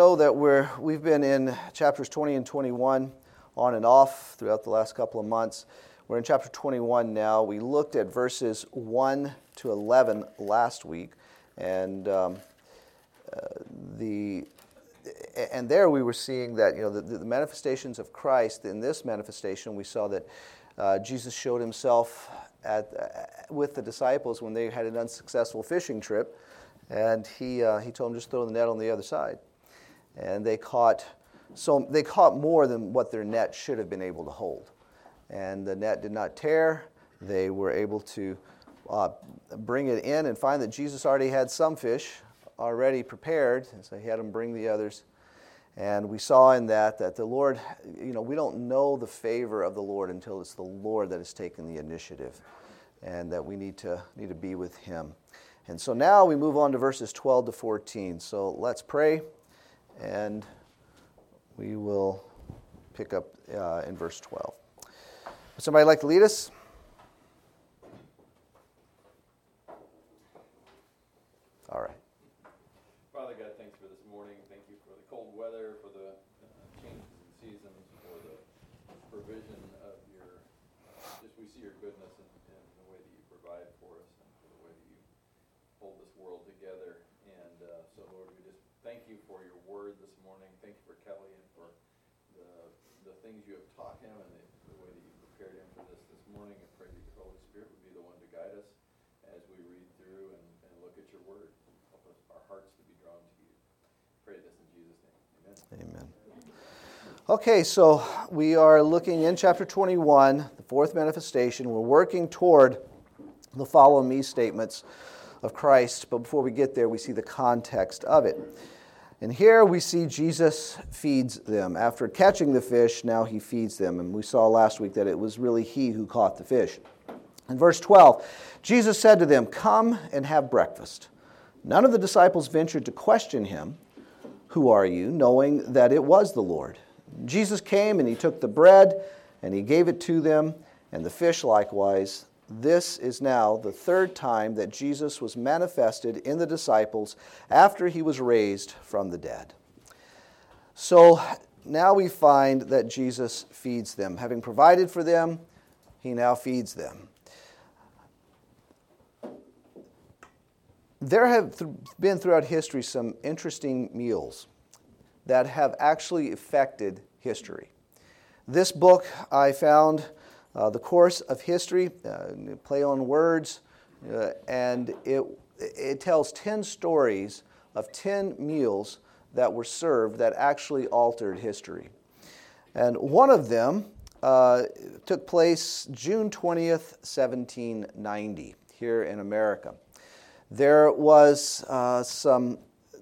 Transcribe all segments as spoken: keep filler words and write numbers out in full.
know that we're, we've been in chapters twenty and twenty-one on and off throughout the last couple of months. We're in chapter twenty-one now. We looked at verses one to eleven last week, and um, uh, the and there we were seeing that, you know, the, the manifestations of Christ. In this manifestation, we saw that uh, Jesus showed himself at uh, with the disciples when they had an unsuccessful fishing trip, and he uh, he told them just throw the net on the other side, and they caught so they caught more than what their net should have been able to hold, and the net did not tear. They were able to uh, bring it in and find that Jesus already had some fish already prepared, and so he had them bring the others. And we saw in that that the Lord, you know, we don't know the favor of the Lord until it's the Lord that has taken the initiative, and that we need to need to be with him. And so now we move on to verses twelve to fourteen. So let's pray, and we will pick up uh, in verse twelve. Would somebody like to lead us? All right. Father God, thanks for this morning. Thank you for the cold weather, for the uh, changes in seasons, for the provision of your, uh, just we see your goodness in, in the way that you provide for us and for the way that you hold this world together. And uh, so, Lord, we just thank you for your word this morning. Thank you for Kelly and for the the things you have taught him and the, the way that you prepared him for this this morning. I pray that your Holy Spirit would be the one to guide us as we read through and, and look at your word. Help us, our hearts to be drawn to you. Pray this in Jesus' name. Amen. Amen. Okay, so we are looking in chapter twenty-one, the fourth manifestation. We're working toward the follow me statements of Christ, but before we get there, we see the context of it. And here we see Jesus feeds them. After catching the fish, now he feeds them. And we saw last week that it was really he who caught the fish. In verse twelve, Jesus said to them, "Come and have breakfast." None of the disciples ventured to question him, "Who are you?" knowing that it was the Lord. Jesus came and he took the bread and he gave it to them, and the fish likewise. This is now the third time that Jesus was manifested in the disciples after he was raised from the dead. So now we find that Jesus feeds them. Having provided for them, he now feeds them. There have th- been throughout history some interesting meals that have actually affected history. This book I found, uh, The Course of History, uh, play on words, uh, and it it tells ten stories of ten meals that were served that actually altered history. And one of them uh, took place June twentieth, seventeen ninety, here in America. There was uh, some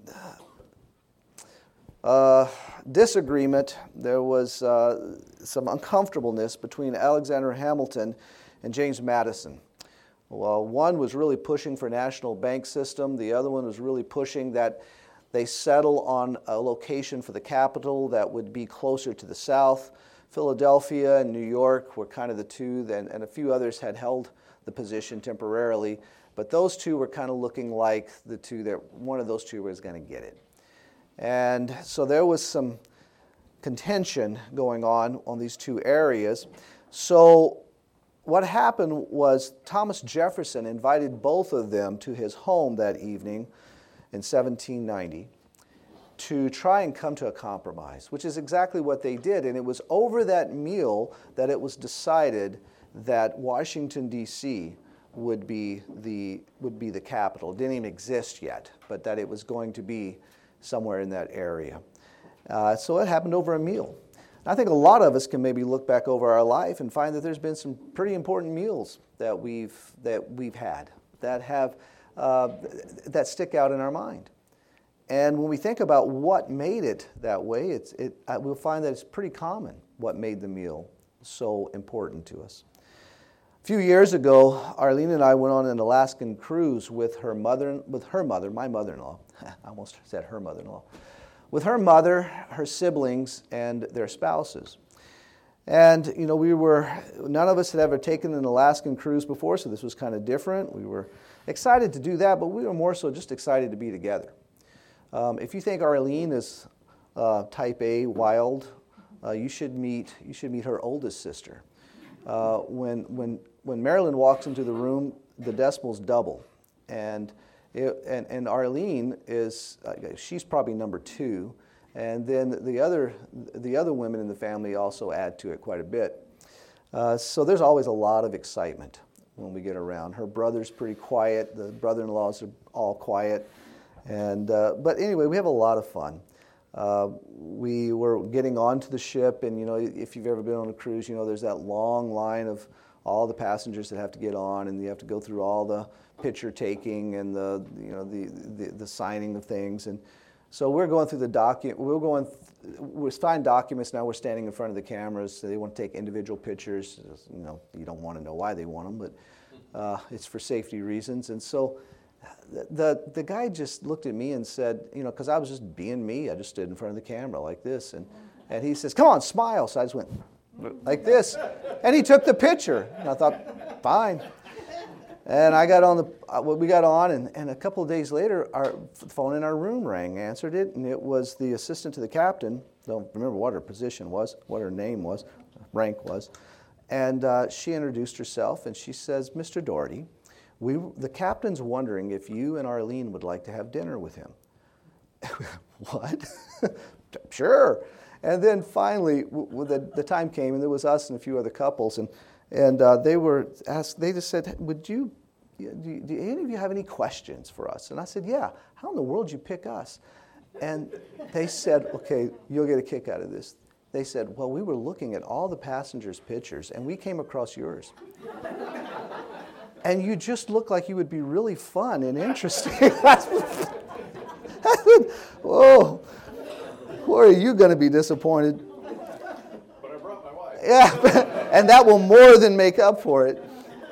uh, disagreement. There was uh, some uncomfortableness between Alexander Hamilton and James Madison. Well, one was really pushing for a national bank system. The other one was really pushing that they settle on a location for the capital that would be closer to the south. Philadelphia and New York were kind of the two, and, and a few others had held the position temporarily. But those two were kind of looking like the two that one of those two was going to get it. And so there was some contention going on on these two areas. So what happened was Thomas Jefferson invited both of them to his home that evening in seventeen ninety to try and come to a compromise, which is exactly what they did. And it was over that meal that it was decided that Washington, D C would be the would be the capital. It didn't even exist yet, but that it was going to be somewhere in that area. Uh, so it happened over a meal. I think a lot of us can maybe look back over our life and find that there's been some pretty important meals that we've that we've had that have uh, that stick out in our mind. And when we think about what made it that way, it's it uh, we'll find that it's pretty common what made the meal so important to us. A few years ago, Arlene and I went on an Alaskan cruise with her mother, with her mother, my mother-in-law. I almost said her mother-in-law. With her mother, her siblings, and their spouses. And, you know, we were, none of us had ever taken an Alaskan cruise before, so this was kind of different. We were excited to do that, but we were more so just excited to be together. Um, if you think Arlene is uh, type A, wild, uh, you should meet you should meet her oldest sister. Uh, when when when Marilyn walks into the room, the decimals double, and it, and and Arlene is uh, she's probably number two, and then the other the other women in the family also add to it quite a bit. Uh, so there's always a lot of excitement when we get around. Her brother's pretty quiet. The brother-in-laws are all quiet, and uh, but anyway, we have a lot of fun. Uh, we were getting onto the ship, and you know, if you've ever been on a cruise, you know there's that long line of all the passengers that have to get on, and you have to go through all the picture taking and the you know the the, the signing of things, and so we're going through the document. We're going. Th- we're signing documents now. We're standing in front of the cameras. So they want to take individual pictures. You know, you don't want to know why they want them, but uh, it's for safety reasons, and so. The, the guy just looked at me and said, you know, because I was just being me. I just stood in front of the camera like this. And, and he says, come on, smile. So I just went like this. And he took the picture. And I thought, fine. And I got on the, uh, we got on, and, and a couple of days later, our phone in our room rang, answered it, and it was the assistant to the captain. Don't remember what her position was, what her name was, rank was. And uh, she introduced herself, and she says, Mister Doherty, We, the captain's wondering if you and Arlene would like to have dinner with him. What? Sure. And then finally, w- w- the, the time came, and there was us and a few other couples, and and uh, they were asked. They just said, "Would you? Do, do any of you have any questions for us?" And I said, "Yeah. How in the world did you pick us?" And they said, "Okay, you'll get a kick out of this." They said, "Well, we were looking at all the passengers' pictures, and we came across yours." And you just look like you would be really fun and interesting. Whoa, where are you going to be disappointed? But I brought my wife. Yeah, and that will more than make up for it.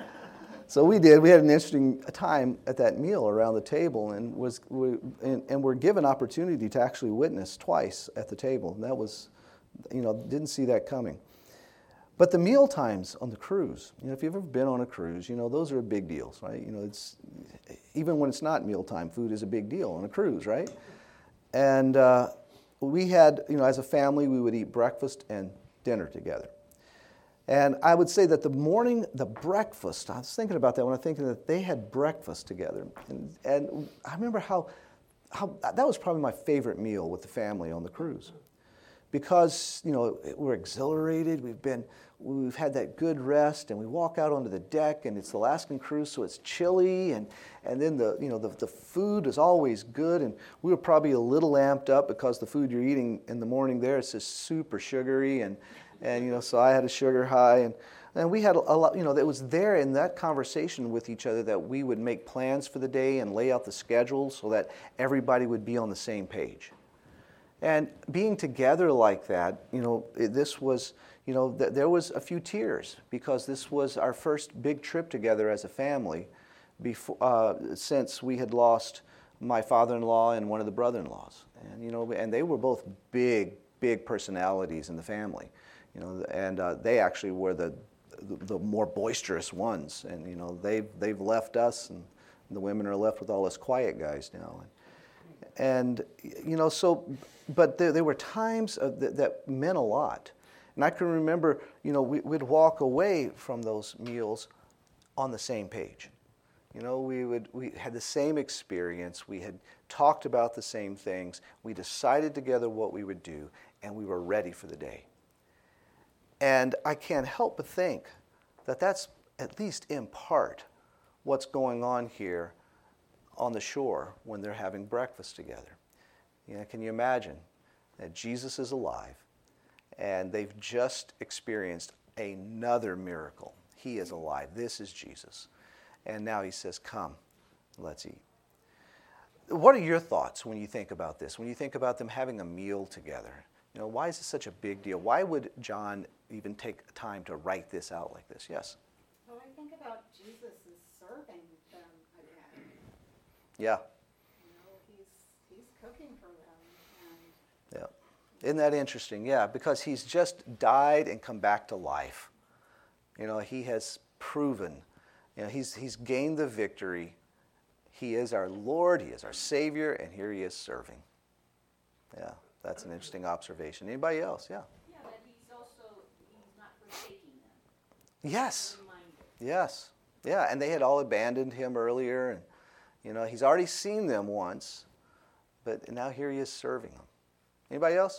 So we did. We had an interesting time at that meal around the table, and was we, and, and were given opportunity to actually witness twice at the table. And that was, you know, didn't see that coming. But the meal times on the cruise, you know, if you've ever been on a cruise, you know, those are big deals, right? You know, it's even when it's not mealtime, food is a big deal on a cruise, right? And uh, we had, you know, as a family, we would eat breakfast and dinner together. And I would say that the morning, the breakfast, I was thinking about that when I was thinking that they had breakfast together. And, and I remember how, how that was probably my favorite meal with the family on the cruise. Because, you know, we're exhilarated, we've been, we've had that good rest, and we walk out onto the deck, and it's the Alaskan cruise, so it's chilly, and, and then the, you know, the, the food is always good, and we were probably a little amped up because the food you're eating in the morning there is just super sugary, and, and you know, so I had a sugar high, and, and we had a, a lot, you know, that was there in that conversation with each other that we would make plans for the day and lay out the schedule so that everybody would be on the same page. And being together like that, you know, this was, you know, th- there was a few tears because this was our first big trip together as a family before, uh, since we had lost my father-in-law and one of the brother-in-laws. And, you know, and they were both big, big personalities in the family, you know, and uh, they actually were the, the the more boisterous ones. And, you know, they've, they've left us, and the women are left with all us quiet guys now. And, And, you know, so, but there, there were times of th- that meant a lot. And I can remember, you know, we, we'd walk away from those meals on the same page. You know, we would we had the same experience. We had talked about the same things. We decided together what we would do, and we were ready for the day. And I can't help but think that that's, at least in part, what's going on here on the shore when they're having breakfast together. You know, can you imagine that Jesus is alive and they've just experienced another miracle? He is alive. This is Jesus. And now he says, come, let's eat. What are your thoughts when you think about this? When you think about them having a meal together? You know, why is this such a big deal? Why would John even take time to write this out like this? Yes? Well, I think about Jesus is serving them again. Yeah. You know, he's he's cooking for them, and Yeah. Isn't that interesting? Yeah, because he's just died and come back to life. You know, he has proven, you know, he's he's gained the victory. He is our Lord, he is our Savior, and here he is serving. Yeah, that's an interesting observation. Anybody else? Yeah. Yeah, that he's also, he's not forsaking them. Yes. Reminder. Yes. Yeah, and they had all abandoned him earlier, and you know, he's already seen them once, but now here he is serving them. Anybody else?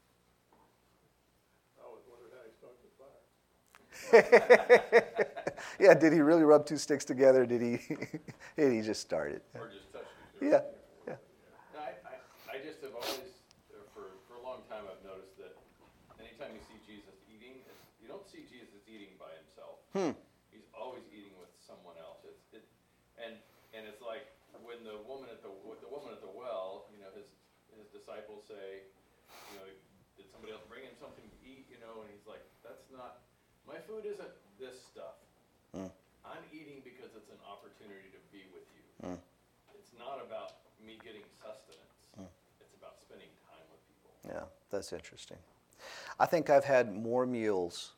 I always wondered how he started the fire. Yeah, did he really rub two sticks together? Did he did he just start it? Or just touched you. Yeah. Yeah. No, I, I, I just have always, uh, for, for a long time, I've noticed that anytime you see Jesus eating, it's, you don't see Jesus eating by himself. Hmm. He's always eating with someone else. It's, it, and and it's like when the woman at the with the woman at the well, you know, his his disciples say, you know, did somebody else bring him something to eat? You know, and he's like, that's not, my food isn't this stuff. Hmm. I'm eating because it's an opportunity to be with you. Hmm. It's not about me getting sustenance. Hmm. It's about spending time with people. Yeah, that's interesting. I think I've had more meals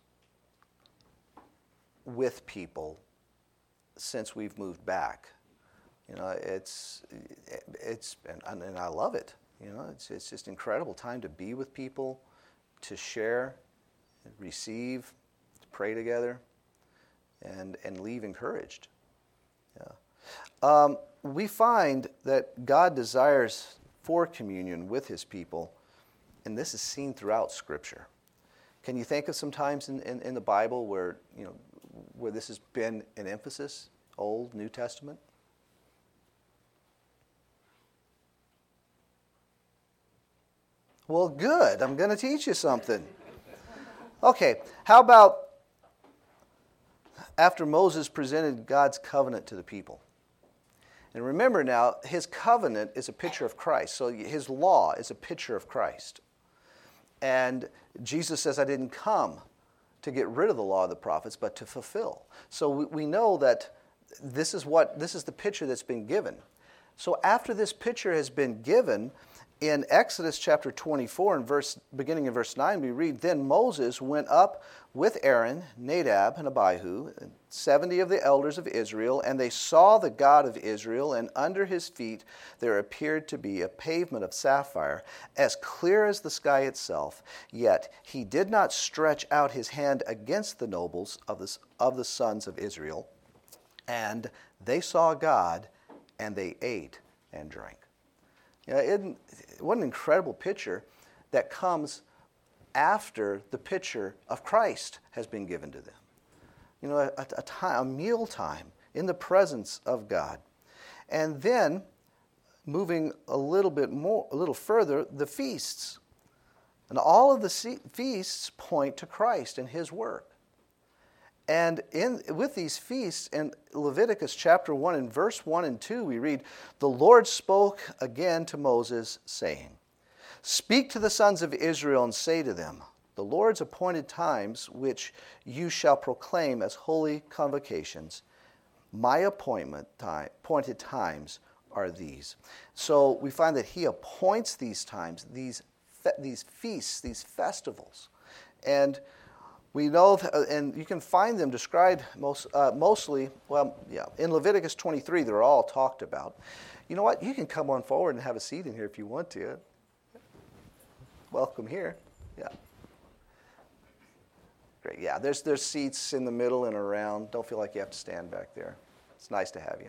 with people since we've moved back. You know, it's it's and, and I love it. You know, it's it's just incredible time to be with people, to share, receive, to pray together, and and leave encouraged. Yeah. Um, we find that God desires for communion with his people, and this is seen throughout Scripture. Can you think of some times in, in, in the Bible where, you know, where this has been an emphasis, Old, New Testament? Well, good. I'm going to teach you something. Okay, how about after Moses presented God's covenant to the people? And remember now, his covenant is a picture of Christ. So his law is a picture of Christ. And Jesus says, I didn't come to get rid of the law of the prophets, but to fulfill. So we, we know that this is what this is the picture that's been given. So after this picture has been given, in Exodus chapter twenty-four, and verse, beginning in verse nine, we read, Then Moses went up with Aaron, Nadab, and Abihu, and seventy of the elders of Israel, and they saw the God of Israel, and under his feet there appeared to be a pavement of sapphire, as clear as the sky itself. Yet he did not stretch out his hand against the nobles of the, of the sons of Israel. And they saw God, and they ate and drank. You know, isn't, what an incredible picture that comes after the picture of Christ has been given to them. You know, a, a, time, a meal time in the presence of God. And then, moving a little bit more, a little further, the feasts. And all of the feasts point to Christ and his work. And in with these feasts, in Leviticus chapter one and verse one and two, we read, The Lord spoke again to Moses, saying, Speak to the sons of Israel and say to them, The Lord's appointed times, which you shall proclaim as holy convocations, my appointment time, appointed times are these. So we find that he appoints these times, these fe- these feasts, these festivals. And we know, th- and you can find them described most, uh, mostly, well, yeah, in Leviticus twenty-three, they're all talked about. You know what? You can come on forward and have a seat in here if you want to. Welcome here. Yeah. Great. Yeah, there's there's seats in the middle and around. Don't feel like you have to stand back there. It's nice to have you.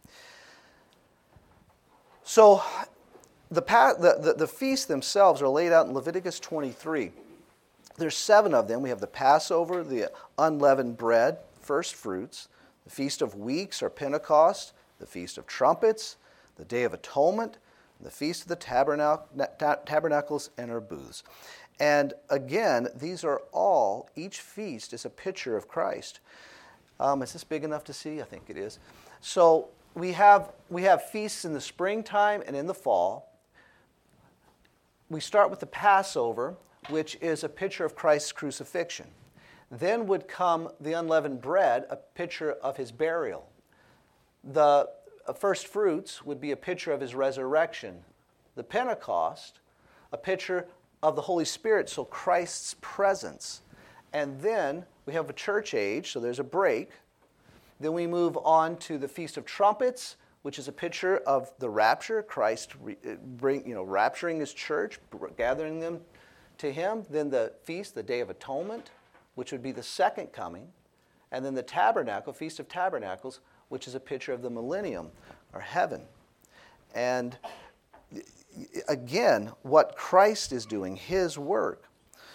So the, pa- the, the, the feasts themselves are laid out in Leviticus twenty-three. There's seven of them. We have the Passover, the unleavened bread, first fruits, the Feast of Weeks or Pentecost, the Feast of Trumpets, the Day of Atonement, the Feast of the Tabernac- Tabernacles and our booths. And again, these are all, each feast is a picture of Christ. Um, is this big enough to see? I think it is. So we have we have feasts in the springtime and in the fall. We start with the Passover, which is a picture of Christ's crucifixion. Then would come the unleavened bread, a picture of his burial. The first fruits would be a picture of his resurrection. The Pentecost, a picture of the Holy Spirit, so Christ's presence. And then we have a church age, so there's a break. Then we move on to the Feast of Trumpets, which is a picture of the rapture, Christ re, bring, you know, rapturing his church, gathering them to him. Then the feast, the Day of Atonement, which would be the second coming. And then the tabernacle, Feast of Tabernacles, which is a picture of the millennium, or heaven. And again, what Christ is doing, his work.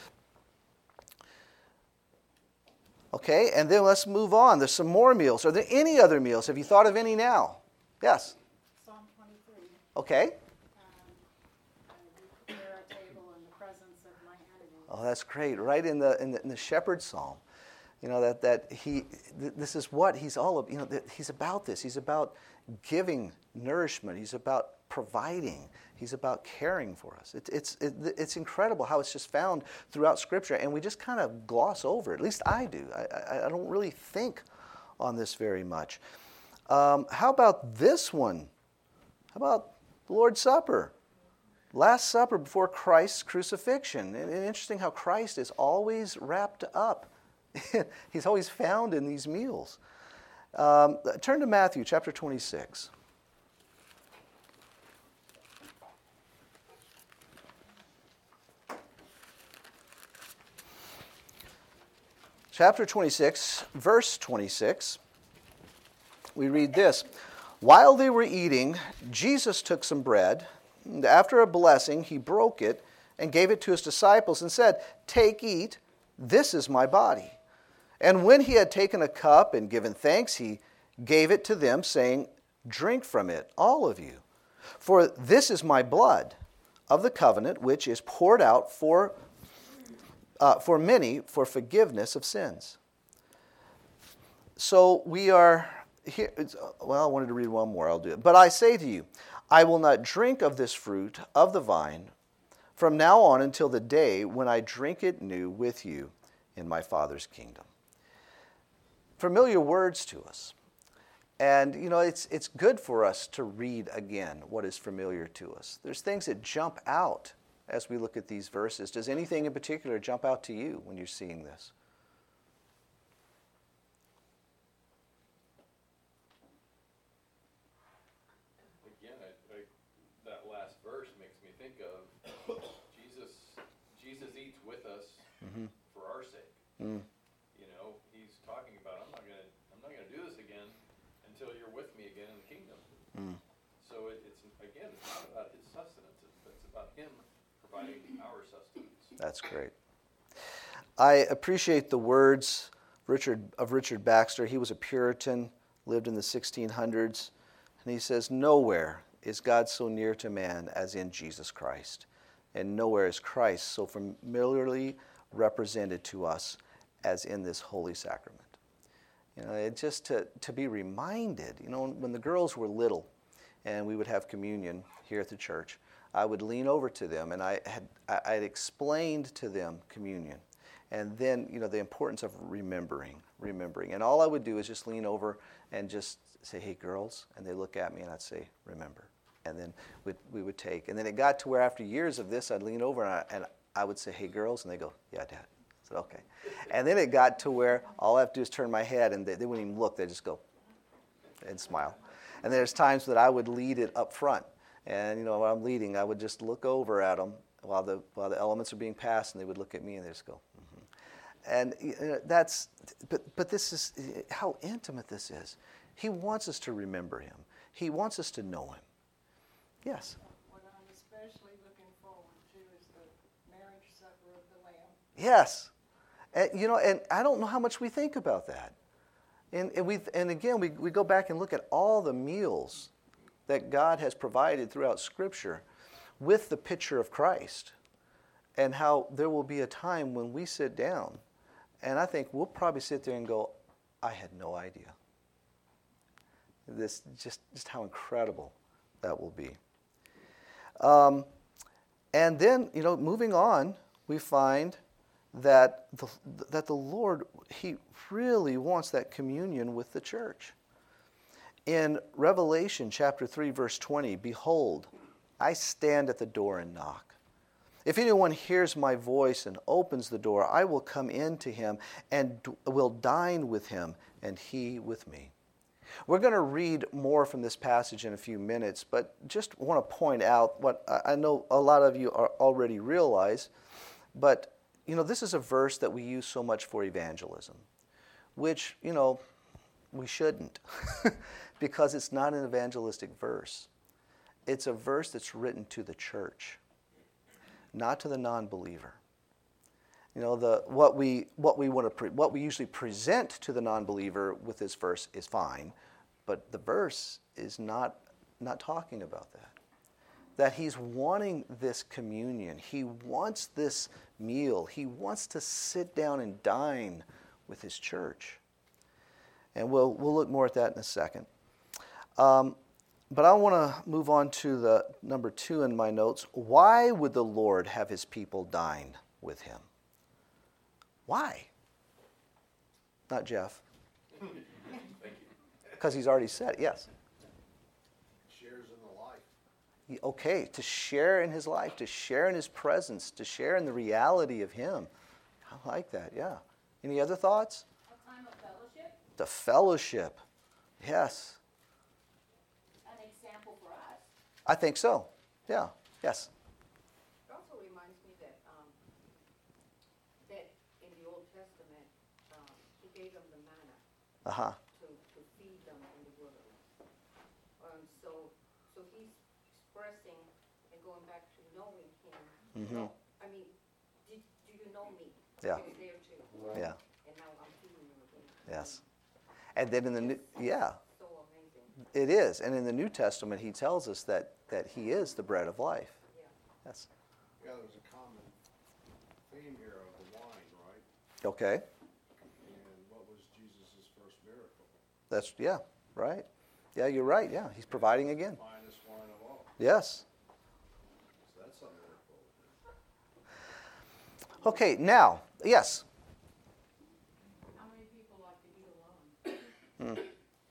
Okay, and then let's move on. There's some more meals. Are there any other meals? Have you thought of any now? Yes? Psalm twenty-three. Okay. Um, uh, you prepare a table in the presence of my enemies. Oh, that's great. Right in the in the, in the shepherd's psalm. You know, that, that he, th- this is what he's all about. You know, that he's about this. He's about giving nourishment. He's about providing. He's about caring for us. It, it's, it, it's incredible how it's just found throughout Scripture, and we just kind of gloss over it. At least I do. I, I, I don't really think on this very much. Um, how about this one? How about the Lord's Supper? Last Supper before Christ's crucifixion. And, and interesting how Christ is always wrapped up. He's always found in these meals. Um, turn to Matthew chapter twenty-six. Chapter twenty-six, verse twenty-six. We read this. While they were eating, Jesus took some bread, and after a blessing, he broke it and gave it to his disciples and said, "Take, eat, this is my body." And when he had taken a cup and given thanks, he gave it to them, saying, "Drink from it, all of you. For this is my blood of the covenant, which is poured out for, uh, for many for forgiveness of sins." So we are here. Well, I wanted to read one more. I'll do it. "But I say to you, I will not drink of this fruit of the vine from now on until the day when I drink it new with you in my Father's kingdom." Familiar words to us. And, you know, it's it's good for us to read again what is familiar to us. There's things that jump out as we look at these verses. Does anything in particular jump out to you when you're seeing this? Again, I, I, that last verse makes me think of Jesus. Jesus eats with us mm-hmm. for our sake. Mm. You know, he's talking about, I'm not gonna, I'm not gonna do this again until you're with me again in the kingdom. Mm. So it, it's again, it's not about his sustenance; it's, it's about him providing our sustenance. That's great. I appreciate the words Richard of Richard Baxter. He was a Puritan, lived in the sixteen hundreds, and he says, "Nowhere is God so near to man as in Jesus Christ, and nowhere is Christ so familiarly represented to us as in this holy sacrament." You know, it just to, to be reminded, you know, when the girls were little and we would have communion here at the church, I would lean over to them and I had I had explained to them communion. And then, you know, the importance of remembering, remembering. And all I would do is just lean over and just say, "Hey, girls," and they look at me and I'd say, "Remember." And then we'd, we would take. And then it got to where after years of this, I'd lean over and I, and I would say, "Hey, girls," and they go, "Yeah, Dad." I said, "Okay." And then it got to where all I have to do is turn my head and they, they wouldn't even look. They just go and smile. And there's times that I would lead it up front. And, you know, when I'm leading, I would just look over at them while the while the elements are being passed, and they would look at me and they just go, mm-hmm. And you know, that's, but but this is how intimate this is. He wants us to remember him. He wants us to know him. Yes? What I'm especially looking forward to is the marriage supper of the Lamb. Yes. And, you know, and I don't know how much we think about that. And, and, we, and again, we, we go back and look at all the meals that God has provided throughout Scripture with the picture of Christ, and how there will be a time when we sit down, and I think we'll probably sit there and go, "I had no idea." This just, just how incredible that will be. Um, and then, you know, moving on, we find that the, that the Lord, he really wants that communion with the church. In Revelation chapter three, verse twenty, "Behold, I stand at the door and knock. If anyone hears my voice and opens the door, I will come in to him and d- will dine with him and he with me." We're going to read more from this passage in a few minutes, but just want to point out what I know a lot of you are already realize, but you know, this is a verse that we use so much for evangelism, which, you know, we shouldn't because it's not an evangelistic verse. It's a verse that's written to the church, not to the non-believer. You know, the what we what we want to pre, what we usually present to the non-believer with this verse is fine, but the verse is not not talking about that. That he's wanting this communion. He wants this meal. He wants to sit down and dine with his church. And we'll we'll look more at that in a second. Um, but I want to move on to the number two in my notes. Why would the Lord have his people dine with him? Why? Not Jeff. Thank you. Because he's already said it. Yes. Shares in the life. Okay, to share in his life, to share in his presence, to share in the reality of him. I like that, yeah. Any other thoughts? A time of fellowship, The fellowship. Yes, an example for us. I think so. Yeah, yes. It also reminds me that, um, that in the Old Testament, um, he gave them the manna Uh-huh. to, to feed them in the wilderness. Um, so, so he's expressing and going back to knowing him. Mhm. No, I mean, did, do you know me? Yeah. I was there too. Yeah, And now I'm feeding you again. yes. And then in the new, yeah, So amazing. it is. And in the New Testament, he tells us that, that he is the bread of life. Yeah. Yes. Yeah, there's a common theme here of the wine, right? Okay. And what was Jesus' first miracle? That's, yeah, right. Yeah, you're right. Yeah, he's providing again. Finest wine of all. Yes. So that's something to look forward to. Okay, now, yes. How many people like to eat alone?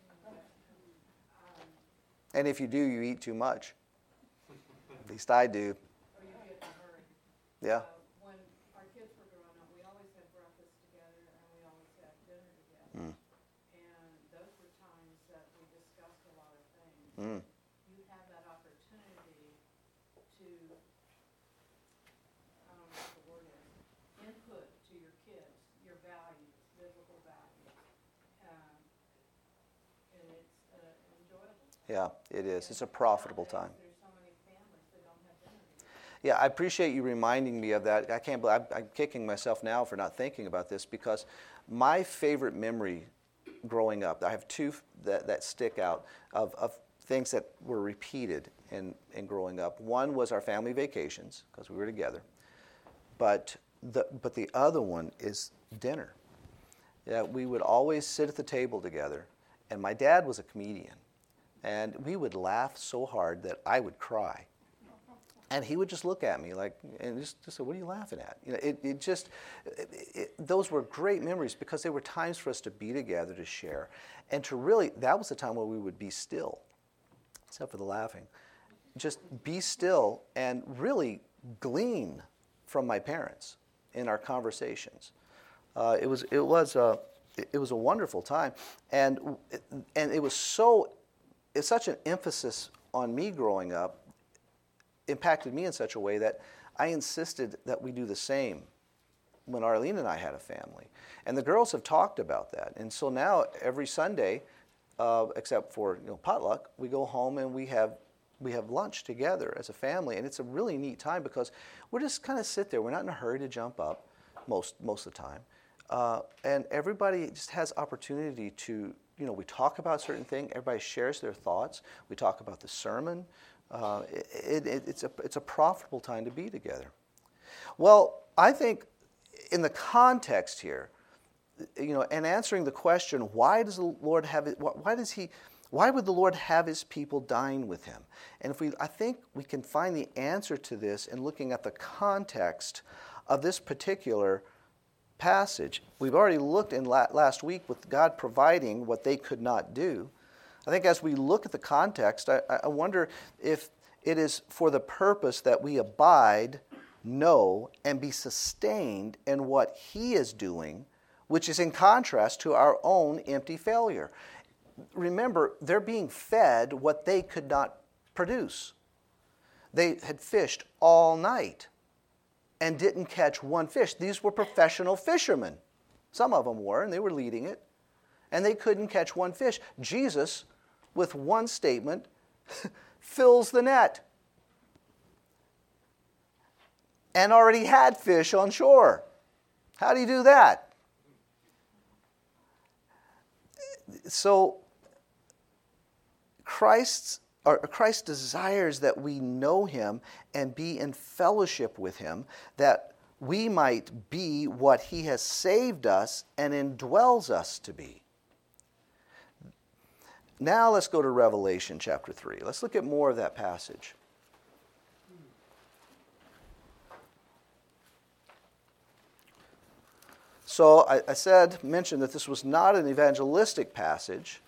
And if you do, you eat too much. At least I do. Or you get in a hurry? Yeah. Uh, When our kids were growing up, we always had breakfast together and we always had dinner together. Mm. And those were times that we discussed a lot of things. Mm. You have that opportunity to, I don't know what the word is, input to your kids, your values, biblical values. Um, And it's uh, enjoyable. Yeah, it is. It's a profitable time. There's so many families that don't have dinner together. Yeah, I appreciate you reminding me of that. I can't believe I'm, I'm kicking myself now for not thinking about this because my favorite memory growing up, I have two that, that stick out of, of things that were repeated in, in growing up. One was our family vacations because we were together, but the but the other one is dinner. Yeah, we would always sit at the table together, and my dad was a comedian, and we would laugh so hard that I would cry. And he would just look at me like, and just, just say, "What are you laughing at?" You know, it, it just, it, it, those were great memories because they were times for us to be together, to share, and to really, that was the time where we would be still, except for the laughing, just be still and really glean from my parents in our conversations. Uh, it was, it was, a, it was a wonderful time, and and it was so, it's such an emphasis on me growing up. Impacted me in such a way that I insisted that we do the same when Arlene and I had a family. And the girls have talked about that. And so now every Sunday, uh, except for you know potluck, we go home and we have we have lunch together as a family. And it's a really neat time because we're just kind of sit there. We're not in a hurry to jump up most most of the time. Uh, and everybody just has opportunity to, you know, we talk about certain things. Everybody shares their thoughts. We talk about the sermon. Uh, it, it, it's, a, it's a profitable time to be together. Well, I think in the context here, you know, and answering the question, why does the Lord have it, why does he, why would the Lord have his people dine with him? And if we, I think we can find the answer to this in looking at the context of this particular passage. We've already looked in la- last week with God providing what they could not do. I think as we look at the context, I, I wonder if it is for the purpose that we abide, know, and be sustained in what he is doing, which is in contrast to our own empty failure. remember, they're being fed what they could not produce. They had fished all night and didn't catch one fish. These were professional fishermen. Some of them were, and they were leading it. And they couldn't catch one fish. Jesus, with one statement, fills the net. And already had fish on shore. How do you do that? So, Christ's, or Christ desires that we know Him and be in fellowship with Him, that we might be what He has saved us and indwells us to be. Now let's go to Revelation chapter three. Let's look at more of that passage. So I, I said, mentioned that this was not an evangelistic passage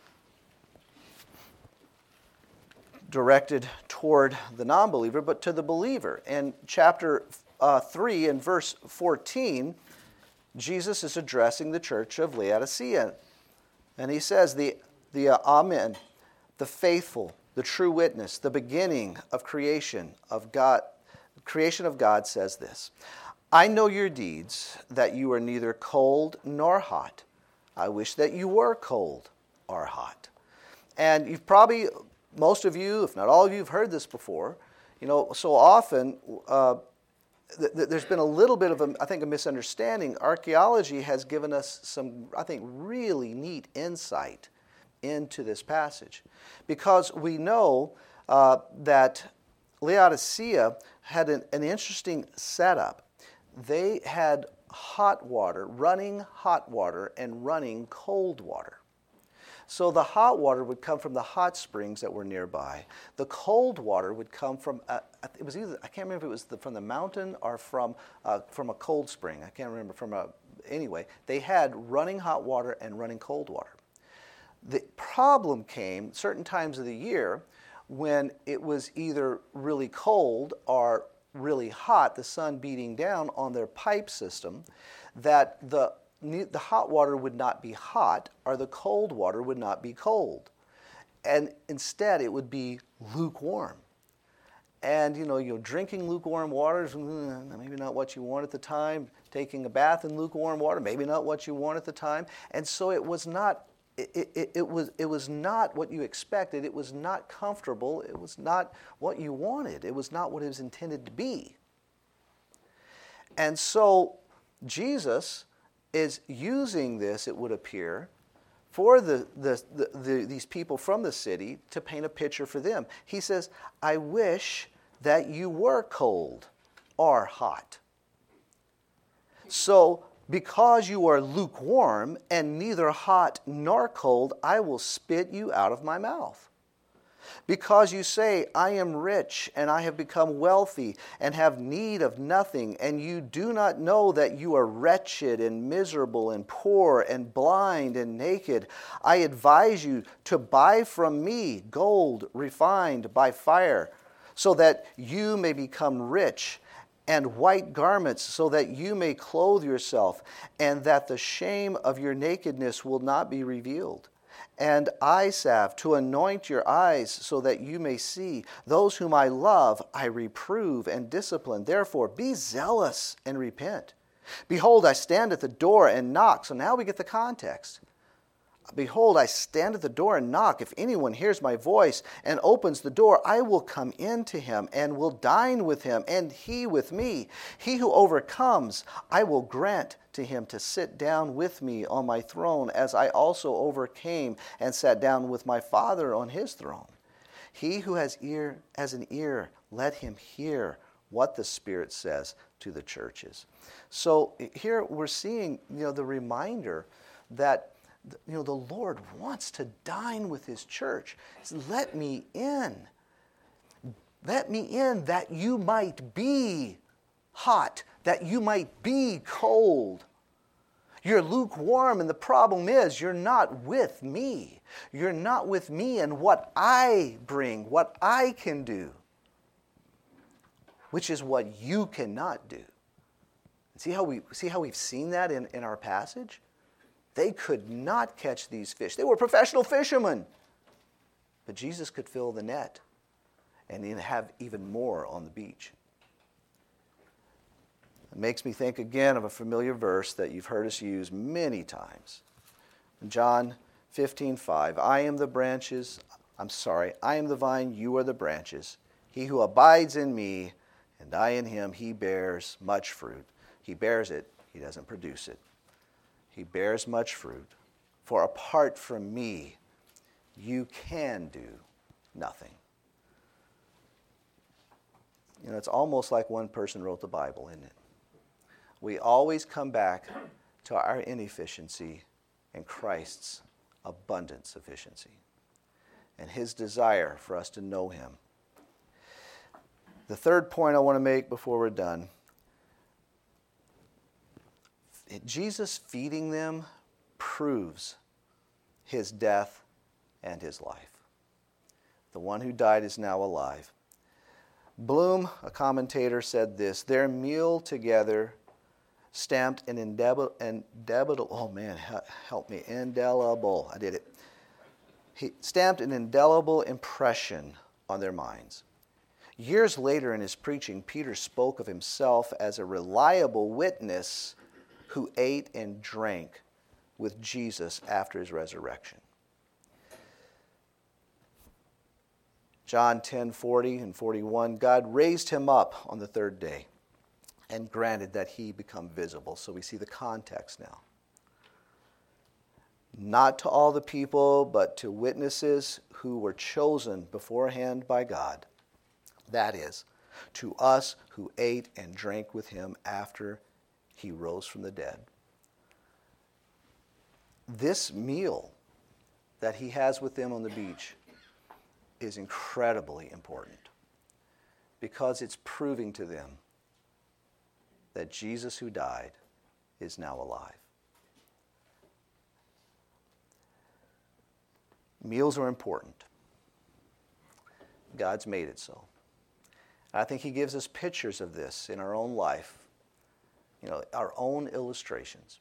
directed toward the non-believer, but to the believer. In chapter uh, three and verse fourteen, Jesus is addressing the church of Laodicea. And he says, the, the uh, Amen, the faithful, the true witness, the beginning of creation of God, creation of God says this, I know your deeds, that you are neither cold nor hot. I wish that you were cold or hot. And you've probably, most of you, if not all of you, have heard this before. You know, so often, uh, th- th- there's been a little bit of, a, I think, a misunderstanding. Archaeology has given us some, I think, really neat insight into this passage. Because we know uh, that Laodicea had an, an interesting setup. They had hot water, running hot water, and running cold water. So the hot water would come from the hot springs that were nearby. The cold water would come from, uh, it was either, I can't remember if it was the, from the mountain or from, uh, from a cold spring. I can't remember from a, anyway, they had running hot water and running cold water. The problem came certain times of the year when it was either really cold or really hot, the sun beating down on their pipe system, that the, the hot water would not be hot or the cold water would not be cold. And instead it would be lukewarm. And you know, you're drinking lukewarm water is maybe not what you want at the time. Taking a bath in lukewarm water, maybe not what you want at the time. And so it was not It, it, it, was, it was not what you expected. It was not comfortable. It was not what you wanted. It was not what it was intended to be. And so Jesus is using this, it would appear, for the, the, the, the, these people from the city to paint a picture for them. He says, I wish that you were cold or hot. So, because you are lukewarm and neither hot nor cold, I will spit you out of my mouth. Because you say, I am rich and I have become wealthy and have need of nothing, and you do not know that you are wretched and miserable and poor and blind and naked, I advise you to buy from me gold refined by fire, so that you may become rich, and white garments, so that you may clothe yourself, and that the shame of your nakedness will not be revealed. And eye salve to anoint your eyes, so that you may see. Those whom I love, I reprove and discipline. Therefore, be zealous and repent. Behold, I stand at the door and knock. So now we get the context. Behold, I stand at the door and knock. If anyone hears my voice and opens the door, I will come in to him and will dine with him, and he with me. He who overcomes, I will grant to him to sit down with me on my throne, as I also overcame and sat down with my Father on his throne. He who has ear has an ear, let him hear what the Spirit says to the churches. So here we're seeing, you know, the reminder that, you know, the Lord wants to dine with his church. He says, let me in. Let me in that you might be hot, that you might be cold. You're lukewarm, and the problem is you're not with me. You're not with me and what I bring, what I can do, which is what you cannot do. See how we see how we've seen that in, in our passage? They could not catch these fish. They were professional fishermen. But Jesus could fill the net and then have even more on the beach. It makes me think again of a familiar verse that you've heard us use many times. John fifteen five, I am the branches, I'm sorry, I am the vine, you are the branches. He who abides in me and I in him, he bears much fruit. He bears it, he doesn't produce it. He bears much fruit. For apart from me, you can do nothing. You know, it's almost like one person wrote the Bible, isn't it? We always come back to our inefficiency and Christ's abundant sufficiency and his desire for us to know him. The third point I want to make before we're done, Jesus feeding them proves his death and his life. The one who died is now alive. Bloom, a commentator, said this, their meal together stamped an indelible, indelible oh man, help me, indelible, I did it. He stamped an indelible impression on their minds. Years later in his preaching, Peter spoke of himself as a reliable witness who ate and drank with Jesus after his resurrection. John ten forty and forty-one, God raised him up on the third day and granted that he become visible. So we see the context now. Not to all the people, but to witnesses who were chosen beforehand by God. That is, to us who ate and drank with him after he rose from the dead. This meal that he has with them on the beach is incredibly important because it's proving to them that Jesus who died is now alive. Meals are important. God's made it so. And I think he gives us pictures of this in our own life, you know, our own illustrations.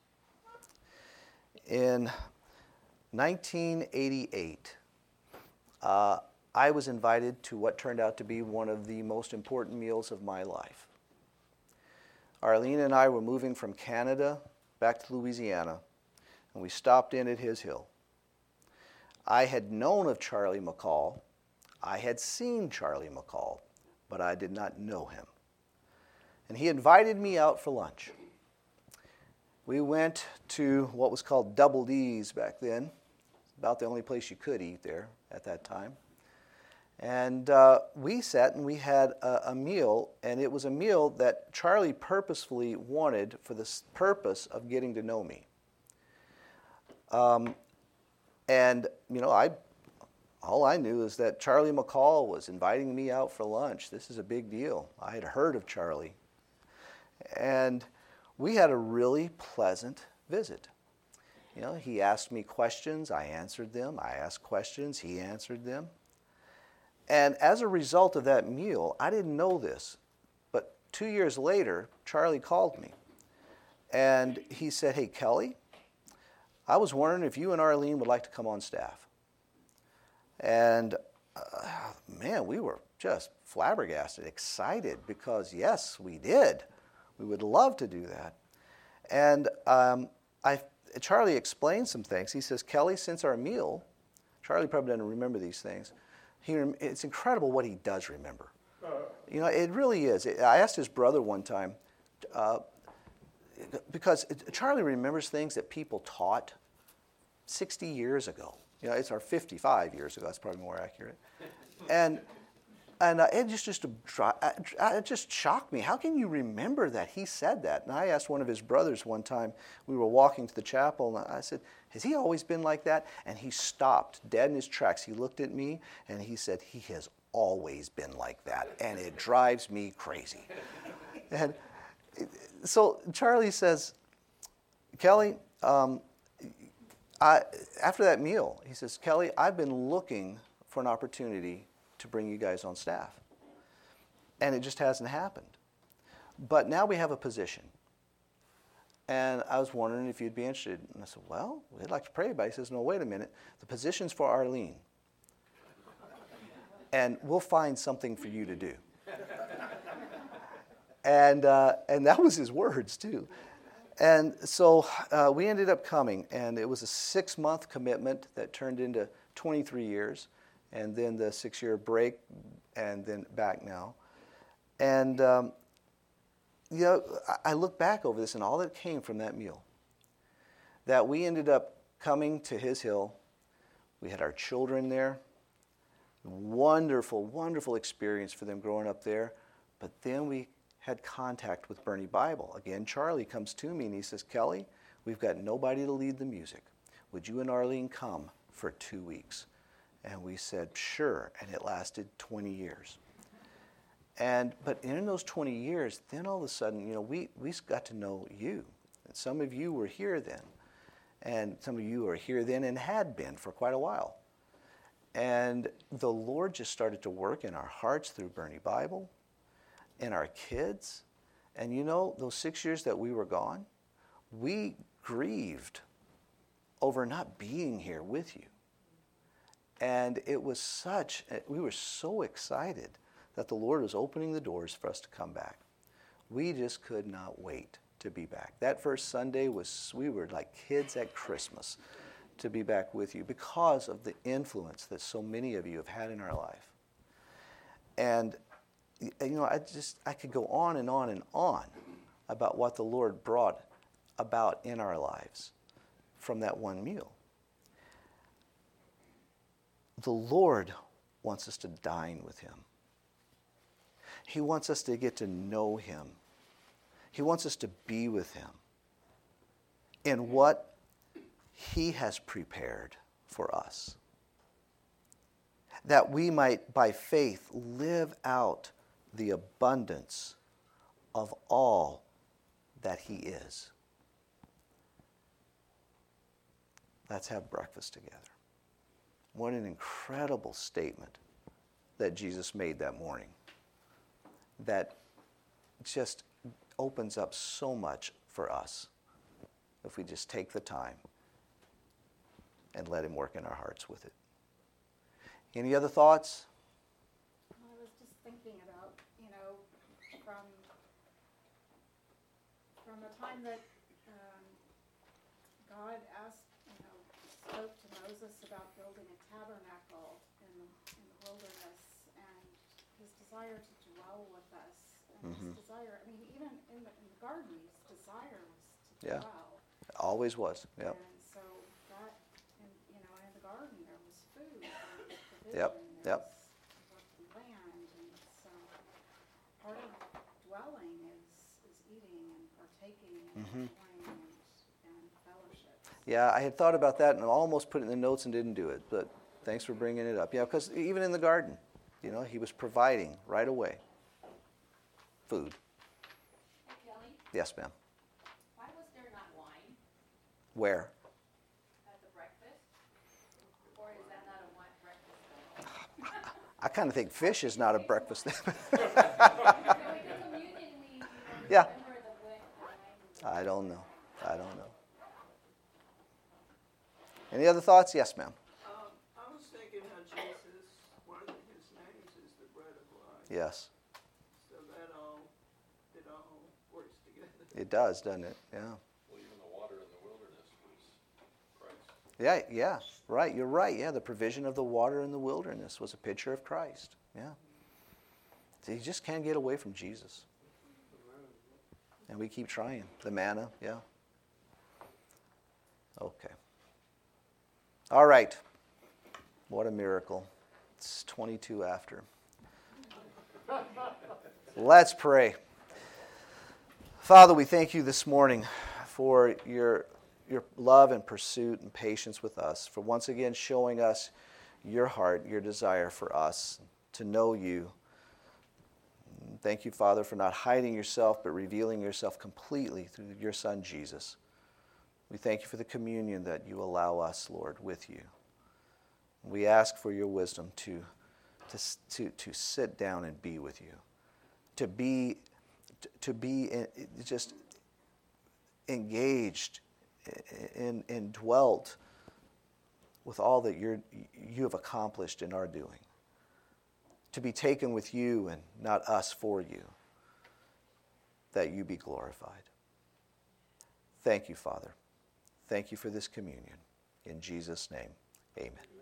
In nineteen eighty-eight, uh, I was invited to what turned out to be one of the most important meals of my life. Arlene and I were moving from Canada back to Louisiana, and we stopped in at his hill. I had known of Charlie McCall. I had seen Charlie McCall, but I did not know him. And he invited me out for lunch. We went to what was called Double D's back then, about the only place you could eat there at that time. And uh, we sat and we had a, a meal, and it was a meal that Charlie purposefully wanted for the purpose of getting to know me. Um, and, you know, I all I knew is that Charlie McCall was inviting me out for lunch. This is a big deal. I had heard of Charlie. And we had a really pleasant visit. You know, he asked me questions, I answered them. I asked questions, he answered them. And as a result of that meal, I didn't know this, but two years later, Charlie called me. And he said, hey, Kelly, I was wondering if you and Arlene would like to come on staff. And uh, man, we were just flabbergasted, excited, because yes, we did. We would love to do that. And um, I, Charlie explained some things. He says, Kelly, since our meal, Charlie probably doesn't remember these things. He, it's incredible what he does remember. You know, it really is. I asked his brother one time, uh, because Charlie remembers things that people taught sixty years ago. You know, it's our fifty-five years ago. That's probably more accurate. And and uh, it just just it just shocked me. How can you remember that he said that? And I asked one of his brothers one time. We were walking to the chapel, and I said, "Has he always been like that?" And he stopped dead in his tracks. He looked at me, and he said, "He has always been like that, and it drives me crazy." And so Charlie says, "Kelly." Um, I, after that meal, he says, Kelly, I've been looking for an opportunity to bring you guys on staff. And it just hasn't happened. But now we have a position. And I was wondering if you'd be interested. And I said, well, we'd like to pray about it. He says, no, wait a minute. The position's for Arlene. And we'll find something for you to do. and uh, and that was his words, too. And so uh, we ended up coming. And it was a six-month commitment that turned into twenty-three years. And then the six-year break, and then back now. And... Um, You know, I look back over this and all that came from that meal. That we ended up coming to his hill. We had our children there. Wonderful, wonderful experience for them growing up there. But then we had contact with Bernie Bible. Again, Charlie comes to me and he says, Kelly, we've got nobody to lead the music. Would you and Arlene come for two weeks? And we said, sure. And it lasted twenty years. And but in those twenty years, then all of a sudden, you know, we, we got to know you. And some of you were here then. And some of you are here then and had been for quite a while. And the Lord just started to work in our hearts through Bernie Bible, in our kids. And you know, those six years that we were gone, we grieved over not being here with you. And it was such, we were so excited that the Lord was opening the doors for us to come back. We just could not wait to be back. That first Sunday was, we were like kids at Christmas to be back with you because of the influence that so many of you have had in our life. And, you know, I just, I could go on and on and on about what the Lord brought about in our lives from that one meal. The Lord wants us to dine with him. He wants us to get to know him. He wants us to be with him in what he has prepared for us. That we might, by faith, live out the abundance of all that he is. Let's have breakfast together. What an incredible statement that Jesus made that morning. That just opens up so much for us if we just take the time and let him work in our hearts with it. Any other thoughts? I was just thinking about, you know, from from the time that um, God asked, you know, spoke to Moses about building a tabernacle in the, in the wilderness, and his desire to dwell with us, and Mhm. his desire, I mean, even in the, in the garden, his desire was to Yeah. dwell. Always was. Yep. And so that, and, you know, in the garden, there was food, there was provision, Yep, there yep. was land, and so part of dwelling is, is eating and partaking and Mhm. enjoying and, and fellowship. Yeah, I had thought about that and almost put it in the notes and didn't do it, but thanks for bringing it up. Yeah, because even in the garden, you know, he was providing right away food. Hey, Kelly, Yes, ma'am. why was there not wine Where? at the breakfast? Or is that not a wine breakfast? I kind of think fish is not a breakfast. So in the communion, we, we Yeah. remember the wi- the wine. I don't know. I don't know. Any other thoughts? Yes, ma'am. Um, I was thinking how Jesus, one of his names is the bread of life. Yes, So that all, it all works together. it does, doesn't it? Yeah. Well, even the water in the wilderness was Christ. Yeah, yeah, right. You're right. Yeah, the provision of the water in the wilderness was a picture of Christ. Yeah. So you just can't get away from Jesus. And we keep trying. The manna, yeah. Okay. All right. What a miracle. It's twenty-two after. Let's pray. Father, we thank you this morning for your your love and pursuit and patience with us, for once again showing us your heart, your desire for us to know you. Thank you, Father, for not hiding yourself, but revealing yourself completely through your Son, Jesus. We thank you for the communion that you allow us, Lord, with you. We ask for your wisdom to, to, to, to sit down and be with you, to be, to be in, just engaged and, and dwelt with all that you're, you have accomplished in our doing. To be taken with you and not us for you, that you be glorified. Thank you, Father. Thank you for this communion. In Jesus' name, amen.